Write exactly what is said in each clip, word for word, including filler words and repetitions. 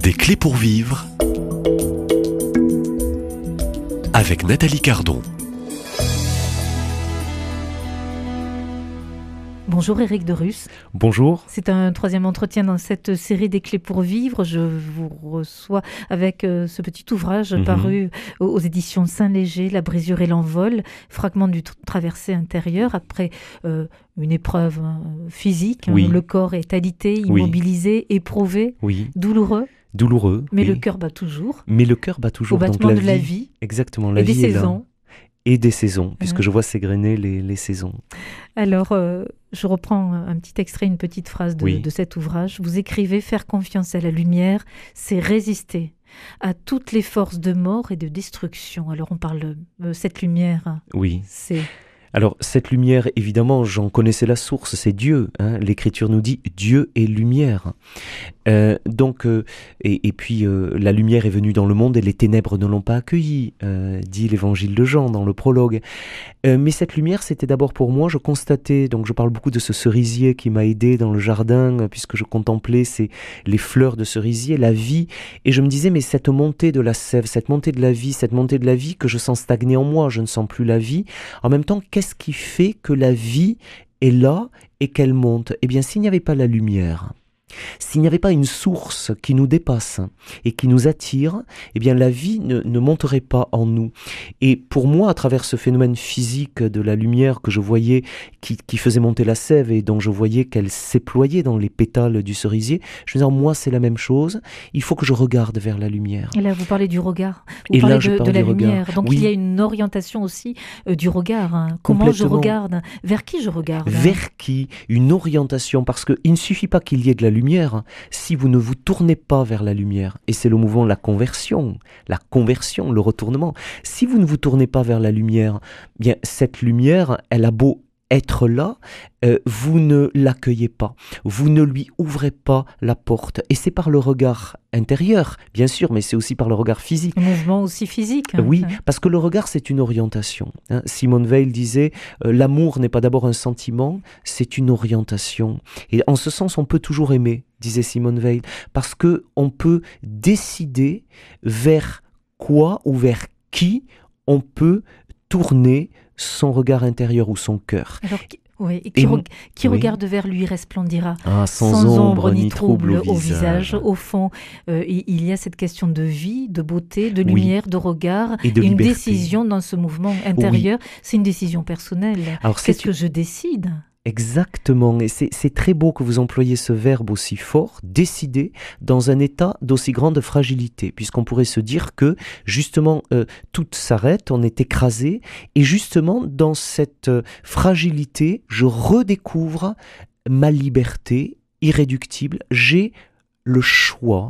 Des clés pour vivre avec Nathalie Cardon. Bonjour Éric de Russe. Bonjour. C'est un troisième entretien dans cette série des clés pour vivre. Je vous reçois avec euh, ce petit ouvrage mmh. paru aux, aux éditions Saint-Léger, La brisure et l'envol, fragment du traversée intérieur après euh, une épreuve hein, physique. Oui. Hein, le corps est alité, immobilisé, oui. éprouvé, oui. douloureux. Douloureux. Mais oui. le cœur bat toujours. Mais le cœur bat toujours. Au battement Donc, la de la vie, vie. Exactement. La et vie des est saisons. Là. Et des saisons, puisque Mmh. je vois s'égrener les, les saisons. Alors, euh, je reprends un petit extrait, une petite phrase de, oui. de cet ouvrage. Vous écrivez « Faire confiance à la lumière, c'est résister à toutes les forces de mort et de destruction ». Alors, on parle de euh, cette lumière. Oui. C'est... Alors, cette lumière, évidemment, j'en connaissais la source, c'est Dieu. Hein. L'Écriture nous dit « Dieu est lumière euh, ». Donc, euh, et, et puis, euh, la lumière est venue dans le monde et les ténèbres ne l'ont pas accueillie, euh, dit l'Évangile de Jean dans le prologue. Euh, mais cette lumière, c'était d'abord pour moi, je constatais, donc je parle beaucoup de ce cerisier qui m'a aidé dans le jardin, puisque je contemplais ces, les fleurs de cerisier, la vie, et je me disais, mais cette montée de la sève, cette montée de la vie, cette montée de la vie que je sens stagner en moi, je ne sens plus la vie, en même temps, qu'est-ce qui fait que la vie est là et qu'elle monte ? Eh bien, s'il n'y avait pas la lumière, s'il n'y avait pas une source qui nous dépasse et qui nous attire, eh bien la vie ne, ne monterait pas en nous. Et pour moi, à travers ce phénomène physique de la lumière que je voyais, qui, qui faisait monter la sève et dont je voyais qu'elle s'éployait dans les pétales du cerisier, je me disais, moi c'est la même chose, il faut que je regarde vers la lumière. Et là, vous parlez du regard, vous et parlez là, de, je parle de la du lumière. regard. Donc oui. il y a une orientation aussi euh, du regard. Hein. Comment je regarde ? Vers qui je regarde ? Vers qui ? Une orientation, parce qu'il ne suffit pas qu'il y ait de la lumière si vous ne vous tournez pas vers la lumière. Et c'est le mouvement de la conversion, la conversion, le retournement. Si vous ne vous tournez pas vers la lumière, bien cette lumière, elle a beau être là, euh, vous ne l'accueillez pas, vous ne lui ouvrez pas la porte. Et c'est par le regard intérieur, bien sûr, mais c'est aussi par le regard physique. Un mouvement aussi physique. Hein. Oui, parce que le regard, c'est une orientation. Hein. Simone Weil disait, euh, l'amour n'est pas d'abord un sentiment, c'est une orientation. Et en ce sens, on peut toujours aimer, disait Simone Weil, parce que on peut décider vers quoi ou vers qui on peut tourner son regard intérieur ou son cœur. Alors, oui, et qui, et, re- qui oui. regarde vers lui resplendira ah, sans, sans ombre, ombre ni trouble, trouble au, au visage. visage. Au fond, euh, il y a cette question de vie, de beauté, de lumière, oui. de regard, et de et une liberté. Décision dans ce mouvement intérieur. Oui. C'est une décision personnelle. Alors, Qu'est-ce que je décide ? Exactement, et c'est, c'est très beau que vous employiez ce verbe aussi fort, décider, dans un état d'aussi grande fragilité, puisqu'on pourrait se dire que, justement, euh, tout s'arrête, on est écrasé, et justement, dans cette euh, fragilité, je redécouvre ma liberté irréductible. J'ai le choix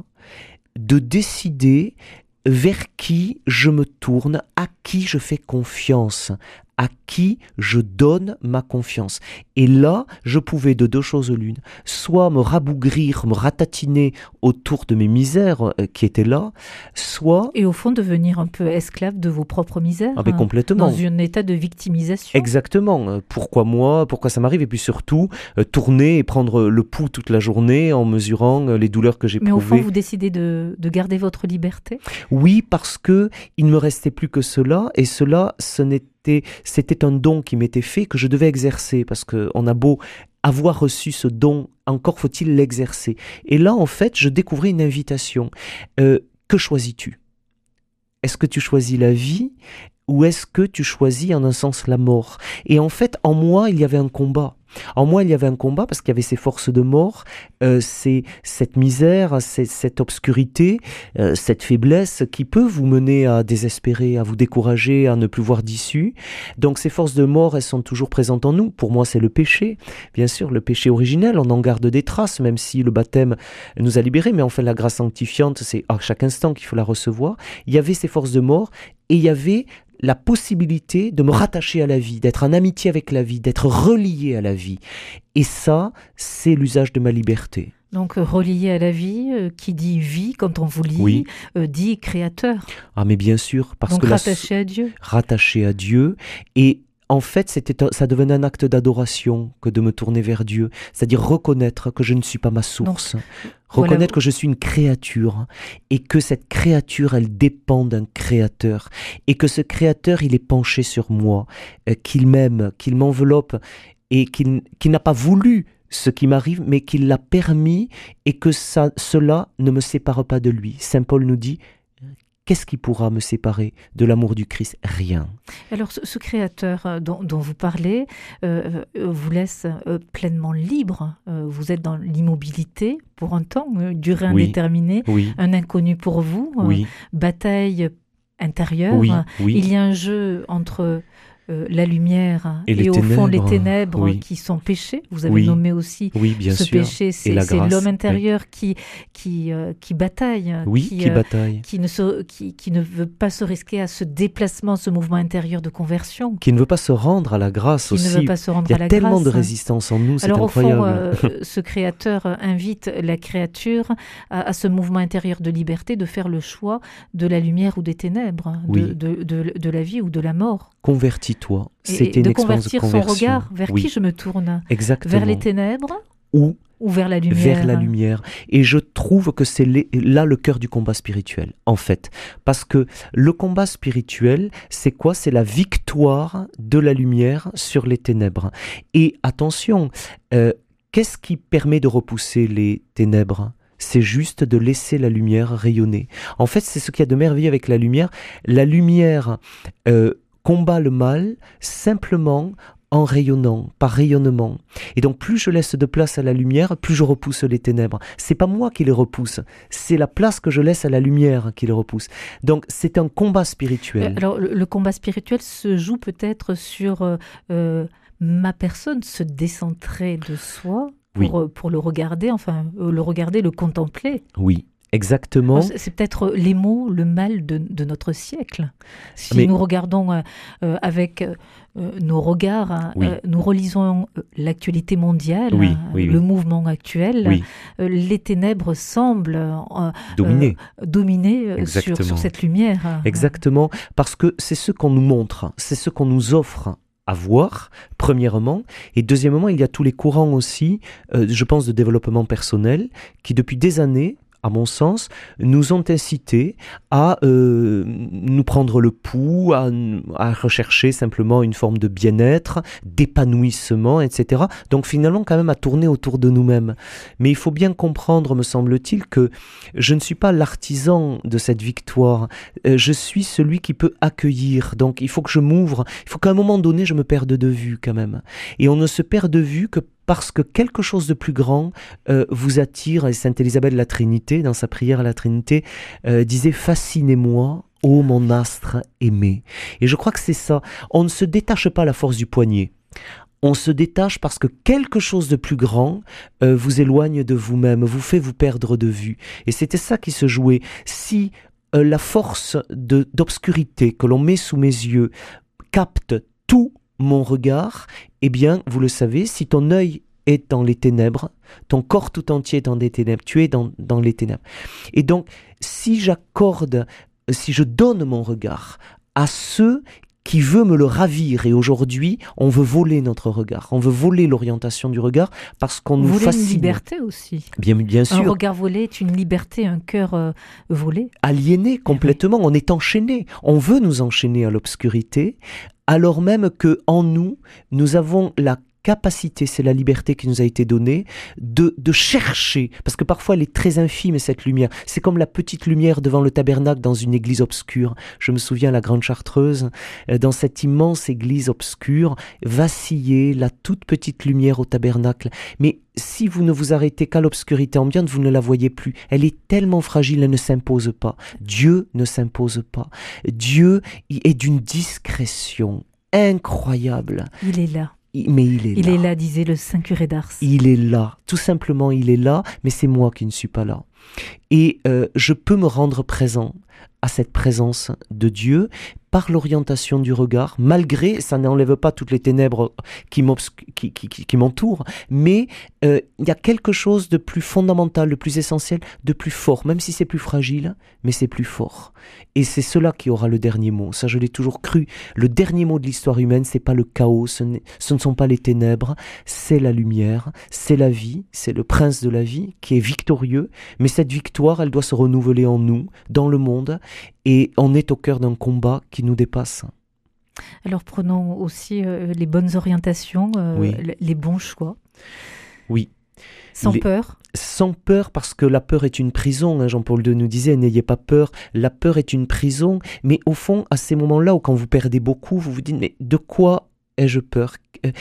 de décider vers qui je me tourne, à qui je fais confiance, à qui je donne ma confiance. Et là, je pouvais de deux choses l'une, soit me rabougrir, me ratatiner autour de mes misères euh, qui étaient là, soit... Et au fond, devenir un peu esclave de vos propres misères. Ah ben complètement. Dans un état de victimisation. Exactement. Pourquoi moi ? Pourquoi ça m'arrive ? Et puis surtout, euh, tourner et prendre le pouls toute la journée en mesurant euh, les douleurs que j'éprouvais. Mais au fond, vous décidez de, de garder votre liberté ? Oui, parce que il ne me restait plus que cela, et cela, ce n'était C'était un don qui m'était fait, que je devais exercer, parce qu'on a beau avoir reçu ce don, encore faut-il l'exercer. Et là, en fait, je découvrais une invitation. Euh, que choisis-tu ? Est-ce que tu choisis la vie ou est-ce que tu choisis en un sens la mort ? Et en fait, en moi, il y avait un combat. En moi, il y avait un combat parce qu'il y avait ces forces de mort, euh, c'est cette misère, c'est cette obscurité, euh, cette faiblesse qui peut vous mener à désespérer, à vous décourager, à ne plus voir d'issue. Donc ces forces de mort, elles sont toujours présentes en nous. Pour moi, c'est le péché. Bien sûr, le péché originel, on en garde des traces, même si le baptême nous a libérés. Mais en fait, la grâce sanctifiante, c'est à chaque instant qu'il faut la recevoir. Il y avait ces forces de mort et il y avait la possibilité de me rattacher à la vie, d'être en amitié avec la vie, d'être relié à la vie. Et ça, c'est l'usage de ma liberté. Donc, euh, relié à la vie, euh, qui dit vie, quand on vous lit, oui. euh, dit créateur. Ah, mais bien sûr, parce Donc, que rattaché la... à Dieu. Rattaché à Dieu. Et en fait, c'était un- ça devenait un acte d'adoration que de me tourner vers Dieu, c'est-à-dire reconnaître que je ne suis pas ma source, Donc, reconnaître voilà. que je suis une créature et que cette créature, elle dépend d'un créateur et que ce créateur, il est penché sur moi, euh, qu'il m'aime, qu'il m'enveloppe et qu'il, qu'il n'a pas voulu ce qui m'arrive, mais qu'il l'a permis et que ça, cela ne me sépare pas de lui. Saint Paul nous dit, qu'est-ce qui pourra me séparer de l'amour du Christ? Rien. Alors, ce, ce créateur euh, dont, dont vous parlez euh, euh, vous laisse euh, pleinement libre. Euh, vous êtes dans l'immobilité pour un temps, euh, durée Oui. indéterminée, Oui, un inconnu pour vous, euh, oui, bataille intérieure. oui, oui. Il y a un jeu entre euh, la lumière Et et, les au fond les ténèbres, ténèbres oui. qui sont péchés. Vous avez Oui. nommé aussi Oui, bien ce sûr. péché, Et c'est la c'est grâce, l'homme oui. intérieur qui, qui, euh, qui bataille, Oui, qui, qui euh, bataille. qui ne se, qui, qui ne veut pas se risquer à ce déplacement, ce mouvement intérieur de conversion, Qui ne veut pas se rendre à la grâce qui aussi. ne veut pas se rendre Il y à a la tellement grâce. de résistance en nous, c'est Alors au fond, incroyable. euh, ce créateur euh, invite la créature à, à ce mouvement intérieur de liberté, de faire le choix de la lumière ou des ténèbres, de, Oui. de, de, de la vie ou de la mort. Convertis-toi. Et, C'était et une de expérience de convertir son conversion. regard vers Oui, qui je me tourne, exactement. vers les ténèbres Ou ou vers la lumière. vers la lumière. Et je trouve que c'est les- là le cœur du combat spirituel, en fait. Parce que le combat spirituel, c'est quoi? C'est la victoire de la lumière sur les ténèbres. Et attention, euh, qu'est-ce qui permet de repousser les ténèbres? C'est juste de laisser la lumière rayonner. En fait, c'est ce qu'il y a de merveilleux avec la lumière. La lumière euh, combat le mal simplement en rayonnant, par rayonnement. Et donc, plus je laisse de place à la lumière, plus je repousse les ténèbres. C'est pas moi qui les repousse, c'est la place que je laisse à la lumière qui les repousse. Donc, c'est un combat spirituel. Euh, Alors, le, le combat spirituel se joue peut-être sur euh, euh, ma personne, se décentrer de soi pour, Oui. euh, pour le regarder, enfin, euh, le regarder, le contempler. Oui, exactement. C'est c'est peut-être les mots, le mal de, de notre siècle. Si Mais- nous regardons euh, euh, avec euh, nos regards, hein, Oui. euh, nous relisons euh, l'actualité mondiale, Oui, hein, oui, le oui. mouvement actuel, Oui, euh, les ténèbres semblent euh, dominer. euh, dominer euh, sur, Exactement. sur cette lumière. hein. Exactement, parce que c'est ce qu'on nous montre, c'est ce qu'on nous offre à voir, premièrement, et deuxièmement, il y a tous les courants aussi, euh, je pense, de développement personnel, qui depuis des années, à mon sens, nous ont incités à euh, nous prendre le pouls, à, à rechercher simplement une forme de bien-être, d'épanouissement, et cetera. Donc finalement, quand même, à tourner autour de nous-mêmes. Mais il faut bien comprendre, me semble-t-il, que je ne suis pas l'artisan de cette victoire. Euh, je suis celui qui peut accueillir. Donc il faut que je m'ouvre. Il faut qu'à un moment donné, je me perde de vue quand même. Et on ne se perd de vue que parce que quelque chose de plus grand euh, vous attire. Et Sainte Élisabeth de la Trinité, dans sa prière à la Trinité, euh, disait « Fascinez-moi, ô mon astre aimé ». Et je crois que c'est ça. On ne se détache pas à la force du poignet. On se détache parce que quelque chose de plus grand euh, vous éloigne de vous-même, vous fait vous perdre de vue. Et c'était ça qui se jouait. Si euh, la force de, d'obscurité que l'on met sous mes yeux capte tout mon regard, eh bien, vous le savez, si ton œil est dans les ténèbres, ton corps tout entier est dans les ténèbres, tu es dans, dans les ténèbres. Et donc, si j'accorde, si je donne mon regard à ceux qui veulent me le ravir, et aujourd'hui, on veut voler notre regard, on veut voler l'orientation du regard parce qu'on nous Voler fascine. une liberté aussi. Bien, bien Un sûr. regard volé est une liberté, un cœur euh, volé. Aliéné complètement, on est enchaîné. On veut nous enchaîner à l'obscurité, alors même que en nous, nous avons la capacité, c'est la liberté qui nous a été donnée, de, de chercher, parce que parfois elle est très infime cette lumière, c'est comme la petite lumière devant le tabernacle dans une église obscure. Je me souviens à la Grande Chartreuse, euh, dans cette immense église obscure, vacillait la toute petite lumière au tabernacle. Mais si vous ne vous arrêtez qu'à l'obscurité ambiante, vous ne la voyez plus. Elle est tellement fragile, elle ne s'impose pas. Dieu ne s'impose pas. Dieu est d'une discrétion incroyable. Il est là. Mais il est Il là. est là, disait le Saint curé d'Ars. Il est là. Tout simplement, il est là, mais c'est moi qui ne suis pas là. Et euh, je peux me rendre présent à cette présence de Dieu par l'orientation du regard, malgré, ça n'enlève pas toutes les ténèbres qui, qui, qui, qui m'entourent, mais euh, il y a quelque chose de plus fondamental, de plus essentiel, de plus fort, même si c'est plus fragile, mais c'est plus fort. Et c'est cela qui aura le dernier mot. Ça, je l'ai toujours cru. Le dernier mot de l'histoire humaine, c'est pas le chaos, ce, ce ne sont pas les ténèbres, c'est la lumière, c'est la vie, c'est le prince de la vie qui est victorieux, mais cette victoire, elle doit se renouveler en nous, dans le monde, et on est au cœur d'un combat qui nous dépasse. Alors prenons aussi euh, les bonnes orientations, euh, oui. les bons choix. Oui. Sans les... peur. Sans peur, parce que la peur est une prison. Hein, Jean-Paul deux nous disait, n'ayez pas peur. La peur est une prison. Mais au fond, à ces moments-là où quand vous perdez beaucoup, vous vous dites, mais de quoi ai-je peur ?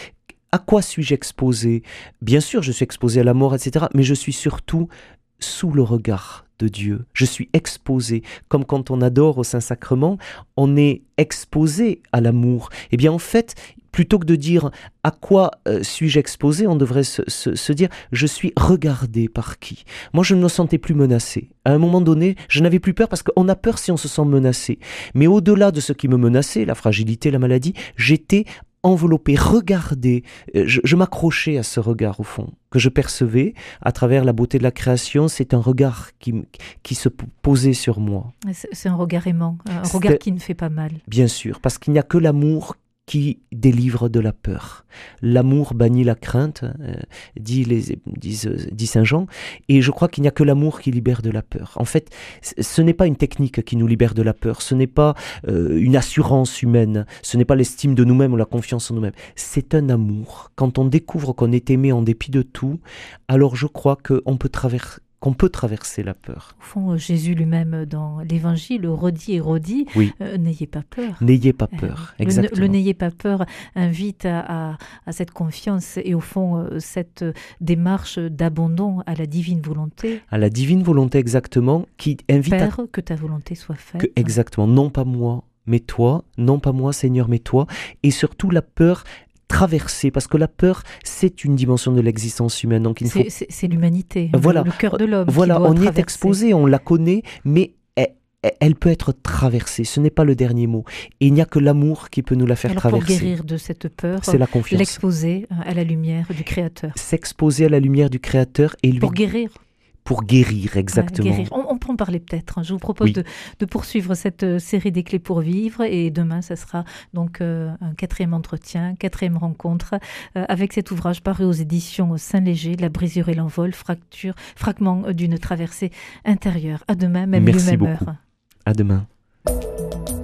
À quoi suis-je exposé ? Bien sûr, je suis exposé à la mort, et cetera. Mais je suis surtout sous le regard de Dieu. Je suis exposé, comme quand on adore au Saint-Sacrement, on est exposé à l'amour. Eh bien en fait, plutôt que de dire à quoi euh, suis-je exposé, on devrait se, se, se dire je suis regardé par qui. Moi je ne me sentais plus menacé. À un moment donné, je n'avais plus peur parce qu'on a peur si on se sent menacé. Mais au-delà de ce qui me menaçait, la fragilité, la maladie, j'étais enveloppé, regardé, je, je m'accrochais à ce regard au fond, que je percevais à travers la beauté de la création. C'est un regard qui, qui se posait sur moi. C'est un regard aimant, un C'était, regard qui ne fait pas mal. Bien sûr, parce qu'il n'y a que l'amour qui délivre de la peur. L'amour bannit la crainte, euh, dit, les, dit, dit Saint Jean, et je crois qu'il n'y a que l'amour qui libère de la peur. En fait, ce n'est pas une technique qui nous libère de la peur, ce n'est pas euh, une assurance humaine, ce n'est pas l'estime de nous-mêmes ou la confiance en nous-mêmes, c'est un amour. Quand on découvre qu'on est aimé en dépit de tout, alors je crois qu'on peut traverser qu'on peut traverser la peur. Au fond, Jésus lui-même, dans l'Évangile, redit et redit, oui. euh, n'ayez pas peur. N'ayez pas peur, euh, exactement. Le, le n'ayez pas peur invite à, à, à cette confiance et au fond, euh, cette démarche d'abandon à la divine volonté. À la divine volonté, exactement, qui invite Père, à... que ta volonté soit faite. Que, exactement, non pas moi, mais toi, non pas moi, Seigneur, mais toi. Et surtout la peur... traverser, parce que la peur, c'est une dimension de l'existence humaine. Donc il faut... c'est, c'est, c'est l'humanité, voilà. le, le cœur de l'homme. Voilà, qui doit on traverser. y est exposé, on la connaît, mais elle, elle peut être traversée. Ce n'est pas le dernier mot. Et il n'y a que l'amour qui peut nous la faire Alors traverser. Pour guérir de cette peur, c'est la confiance. L'exposer à la lumière du Créateur. S'exposer à la lumière du Créateur et lui... Pour guérir. Pour guérir, exactement. Ouais, guérir. On, on peut en parler peut-être. Je vous propose oui. de, de poursuivre cette euh, série des clés pour vivre. Et demain, ça sera donc euh, un quatrième entretien, quatrième rencontre euh, avec cet ouvrage paru aux éditions Saint-Léger, La brisure et l'envol, fracture, fragment d'une traversée intérieure. À demain, même lieu, même heure. Merci beaucoup. À demain.